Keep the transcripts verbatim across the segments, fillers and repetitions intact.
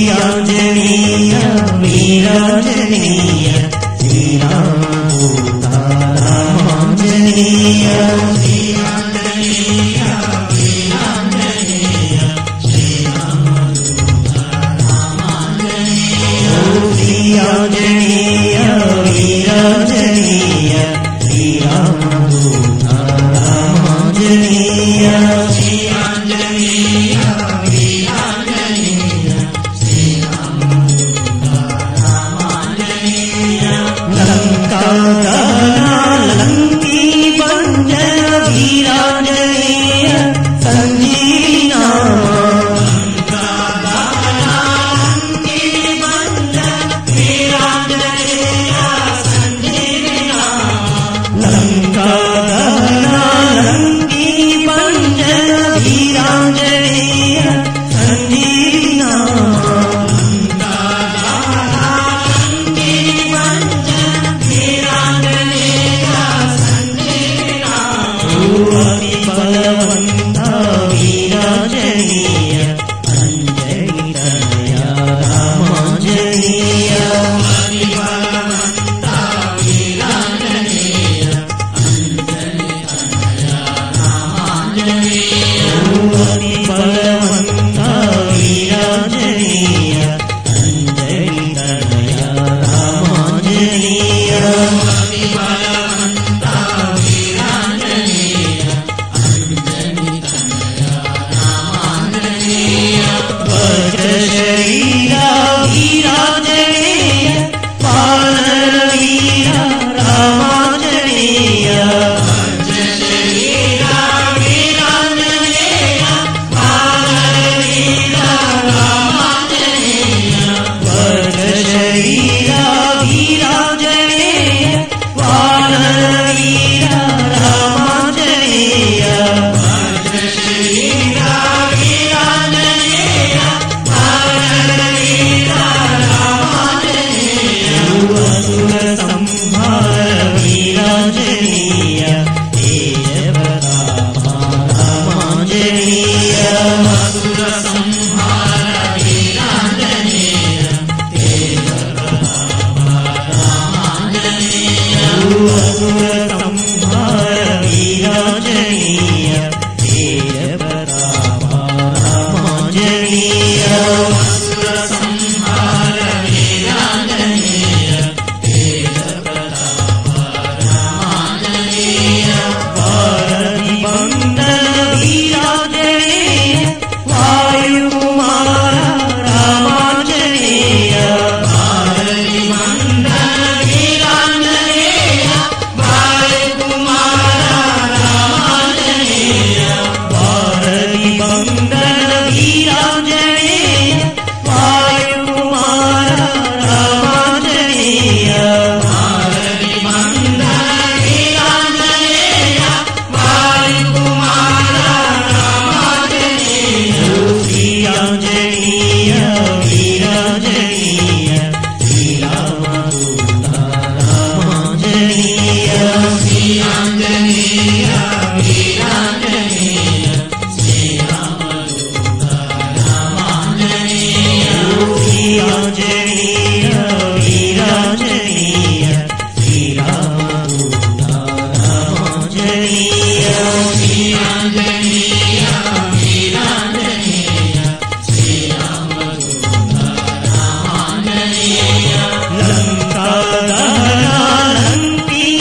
శ్రీయాంజనేయ వీరాంజనేయ శ్రీరామదూత రామాంజనేయ శ్రీయాంజనేయ వీరాంజనేయ శ్రీరామదూత రామాంజనేయ శ్రీయాంజనేయ వీరాంజనేయ శ్రీరామదూత రామాంజనేయ శ్రీయాంజనేయ వీరాంజనేయ శ్రీరామదూత రామాంజనేయ లంకాదహన లంకీ భంజన వీరాంజనేయ సంజీవినా లంకాదహన లంకీ భంజన వీరాంజనేయ సంజీవినా లంకాదహన లంకీ భంజన వీరాంజనేయ సంజీవినా బలవంత వీరాంజనేయ అంజలి తనయ రామాంజనేయ బలవంత వీరాంజనేయ అంజలి తనయ రామాంజనేయ బలవంత వీరాంజనేయ అంజలి తనయ రామాంజనేయ వజ్రశరీర వీరాంజనేయ వానర వీర రామాంజనేయ వజ్రశరీర వీరాంజనేయ వానర వీర రామాంజనేయ వజ్రశరీర వీరాంజనేయ వానర వీర రామాంజనేయ వజ్రశరీర వీరాంజనేయ అసుర సంహార వీరాంజనేయ తేజప్రతాప రామాంజనేయ అసుర సంహార వీరాంజనేయ తేజప్రతాప రామాంజనేయ అసుర సంహార వీరాంజనేయ తేజప్రతాప రామాంజనేయ అసుర సంహార వీరాంజనేయ తేజప్రతాప రామాంజనేయ భారతి బంధన వీరాంజనేయ వాయుకుమార రామాంజనేయ భారతి బంధన వీరాంజనేయ వాయుకుమార రామాంజనేయ భారతి బంధన వీరాంజనేయ వాయుకుమార రామాంజనేయ భారతి బంధన వీరాంజనేయ వాయుకుమార రామాంజనేయ శ్రీయాంజనేయ వీరాంజనేయ శ్రీరామదూత రామాంజనేయ శ్రీయాంజనేయ వీరాంజనేయ శ్రీరామదూత రామాంజనేయ శ్రీయాంజనేయ వీరాంజనేయ శ్రీరామదూత రామాంజనేయ శ్రీయాంజనేయ వీరాంజనేయ శ్రీరామదూత రామాంజనేయ లంకాదహన లంకీ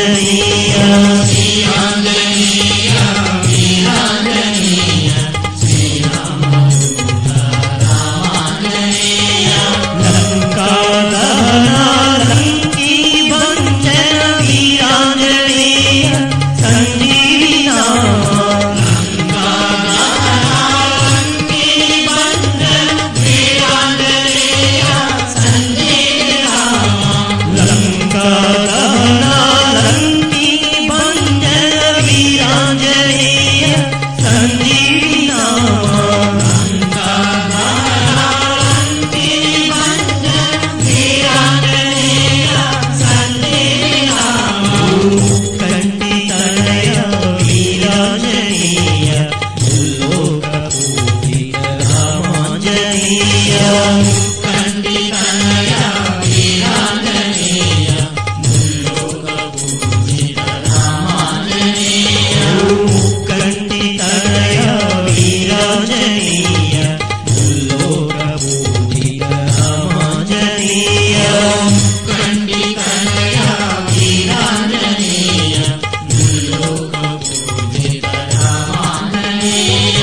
వీరాంజనేయ శ్రీరాంజనేయ వీరాంజనేయ శ్రీరామదూత రామాంజనేయ లంకాదహన లంకీ భంజన వీరాంజనేయ సంజీవి నామ లంకాదహన లంకీ భంజన వీరాంజనేయ సంజీవి నామ లంకాదహన లంకీ భంజన వీరాంజనేయ సంజీవి నామ లంకాదహన లంకీ భంజన వీరాంజనేయ సంజీవి నామ కంటి తనయ వీరాంజనేయ లోక పూజిత రామాంజనేయ కంటి తనయ వీరాంజనేయ లోక పూజిత రామాంజనేయ కంటి తనయ వీరాంజనేయ లోక పూజిత రామాంజనేయ కంటి తనయ వీరాంజనేయ లోక పూజిత రామాంజనేయ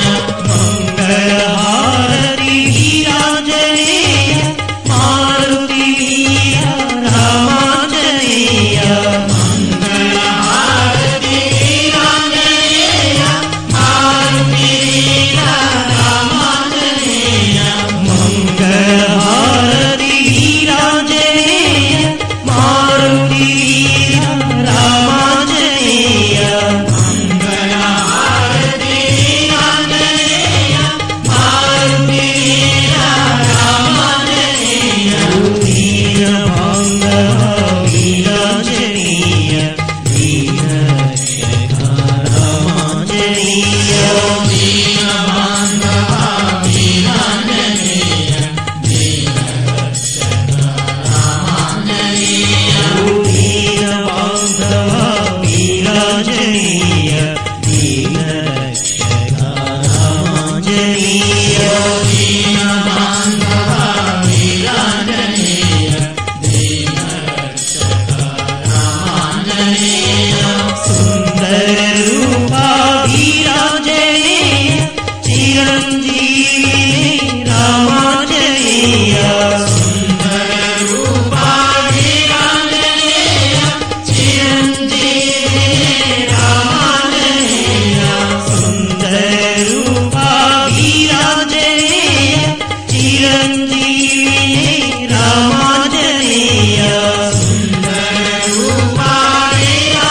మంగళహారతి వీరాంజనేయ మారుతి వీర రామాంజనేయ మంగళహారతి వీరాంజనేయ మారుతి వీర రామాంజనేయ మంగళహారతి వీరాంజనేయ మారుతి వీర రామాంజనేయ మంగళహారతి వీరాంజనేయ మారుతి వీర రామాంజనేయ వీరభంగ వీరాంజనేయ వీరరక్షక రామాంజనేయ వీరభంగ వీరాంజనేయ వీరరక్షక రామాంజనేయ వీరభంగ వీరాంజనేయ వీరరక్షక రామాంజనేయ వీరభంగ వీరాంజనేయ వీరరక్షక రామాంజనేయ సుందర రూప వీరాంజనేయ చిరంజీవి రామాంజనేయ సుందర రూప వీరాంజనేయ చిరంజీవి రామాంజనేయ సుందర రూప వీరాంజనేయ చిరంజీవి రామాంజనేయ సుందర రూప వీరాంజనేయ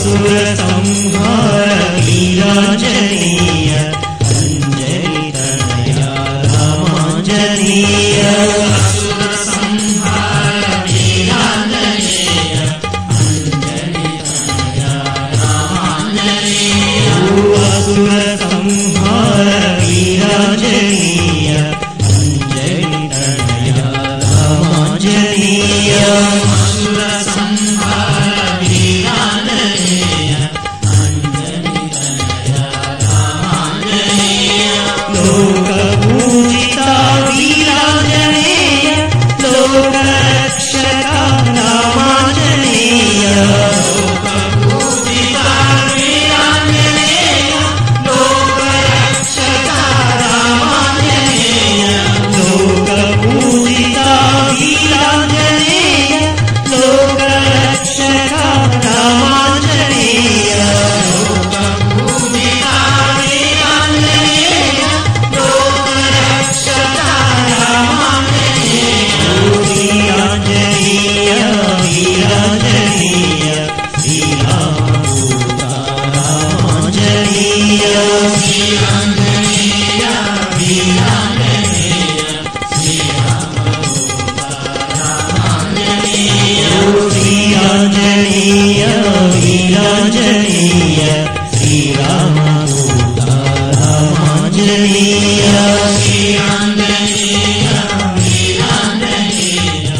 असुर संहार वीरांजनेय अंजनी तनया रामांजनेय असुर संहार वीरांजनेय अंजनी तनया रामांजनेय असुर संहार वीरांजनेय अंजनी तनया रामांजनेय असुर संहार वीरांजनेय अंजनी तनया रामांजनेय लोकपूजिता वीरांजनेय लोकरक्षका रामांजनेय लोकपूजिता वीरांजनेय लोकरक्षका रामांजनेय लोकपूजिता वीरांजनेय लोकरक्षका रामांजनेय लोकपूजिता वीरांजनेय लोकरक्षका रामांजनेय वीरांजनेय वीरांजनेय श्रीरामदूता रामांजनेय वीरांजनेय वीरांजनेय श्रीरामदूता रामांजनेय वीरांजनेय वीरांजनेय श्रीरामदूता रामांजनेय वीरांजनेय वीरांजनेय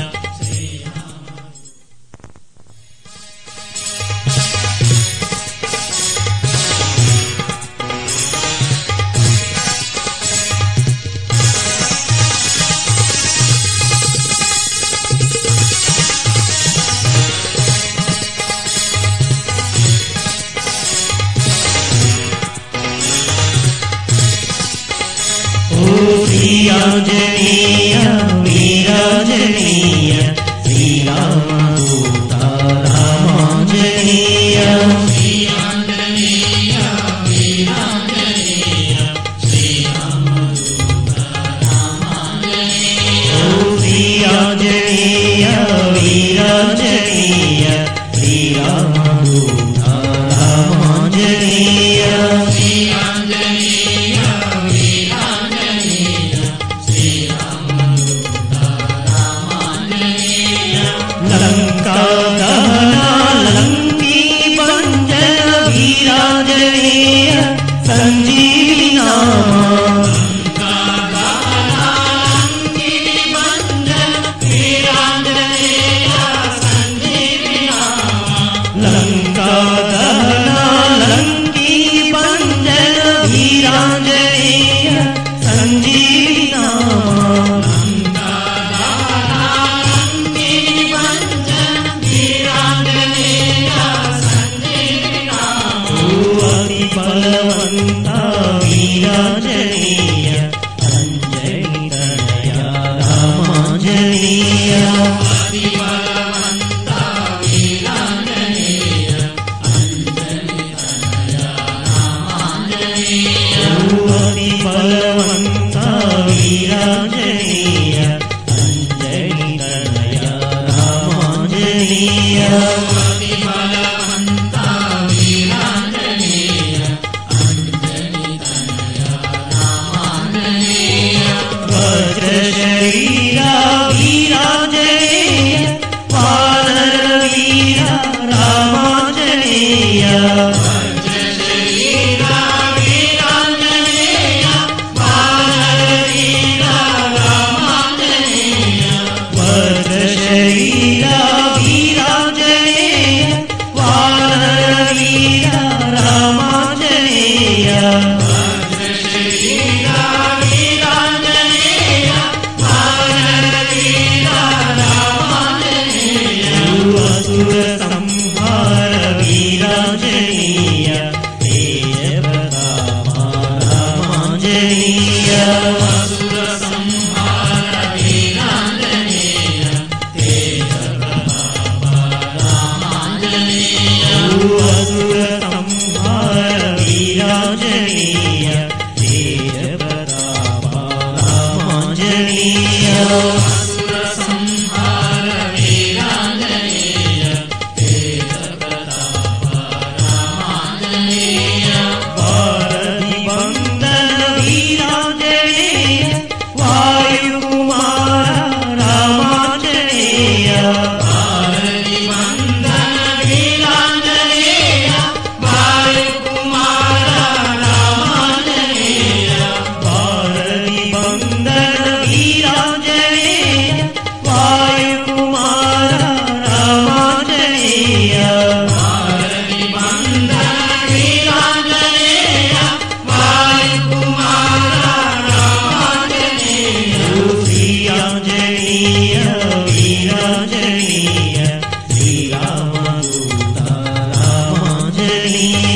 वीरांजनेय वीरांजनेय श्रीरामदूता रामांजनेय वीरांजनेय वीरांजनेय श्रीरामदूता रामांजनेय वीरांजनेय वीरांजनेय श्रीरामदूता रामांजनेय वीरांजनेय वीरांजनेय श्रीरामदूता रामांजनेय लंका दहना लंकी भंजन वीरांजनेय संजीवनी नामा लंका दहना लंकी भंजन वीरांजनेय संजीवनी नामा लंका दहना लंकी भंजन वीरांजनेय संजीवनी नामा लंका दहना लंकी भंजन वीरांजनेय संजीवनी नामा अति बलवंता वीरांजनेय अंजनी तनया रामांजनेय अति बलवंता वीरांजनेय अंजनी तनया रामांजनेय अति बलवंता वीरांजनेय अंजनी तनया रामांजनेय अति बलवंता वीरांजनेय अंजनी तनया रामांजनेय वज्र शरीरा वीरांजनेय वानर वीरा रामांजनेय वज्र शरीरा वीरांजनेय वानर वीरा रामांजनेय वज्र शरीरा वीरांजनेय वानर वीरा रामांजनेय वज्र शरीरा वीरांजनेय वानर वीरा रामांजनेय असुर संहार वीरांजनेय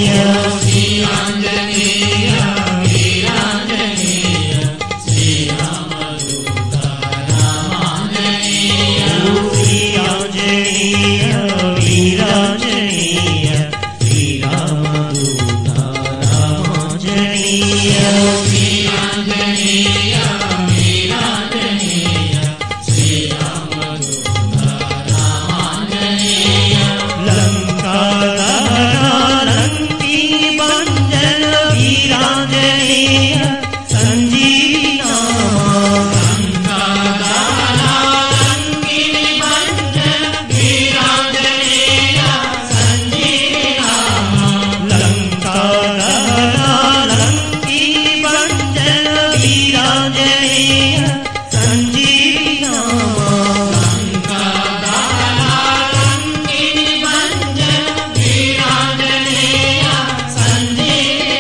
శ్రీరాంజనేయ వీరాంజనేయ శ్రీరామదూత రామాంజనేయ శ్రీరాంజనేయ వీరాంజనేయ శ్రీరామదూత రామాంజనేయ శ్రీరాంజనేయ వీరాంజనేయ శ్రీరామదూత రామాంజనేయ లంకా వీరాంజనేయ సంజీవి నామా లంకాదానంగిని భంజన వీరాంజనేయ సంజీవి నామా లంకాదానంగిని భంజన వీరాంజనేయ సంజీవి నామా లంకాదానంగిని భంజన వీరాంజనేయ సంజీవి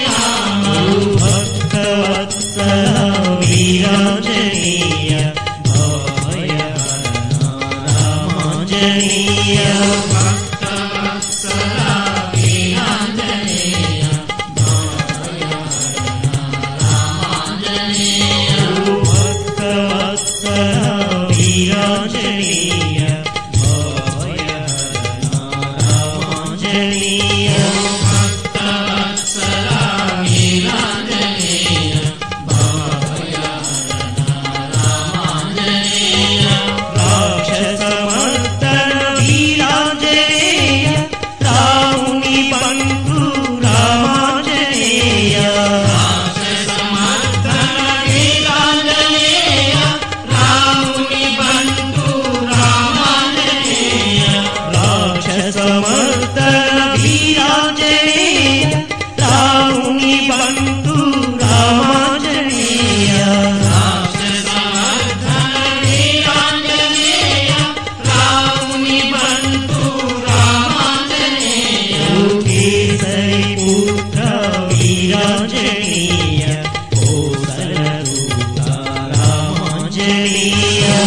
భక్తవత్సల వీరాంజనేయ భయహరణ రామాంజనేయ భక్తవత్సల వీరాంజనేయ భయహరణ రామాంజనేయ భక్తవత్సల వీరాంజనేయ భయహరణ రామాంజనేయ భక్తవత్సల వీరాంజనేయ రాక్షసమర్దన వీరాంజనేయ రాముని బంధు రామాంజనేయ రాక్షసమర్దన వీరాంజనేయ రాముని బంధు రామాంజనేయ రాక్షసమర్దన వీరాంజనేయ రాముని బంధు రామాంజనేయ రాక్షసమర్దన వీరాంజనేయ రాముని బంధు రామాంజనేయ కేసరి పుత్ర వీరాంజనేయ కోసల రూప రామాంజనేయ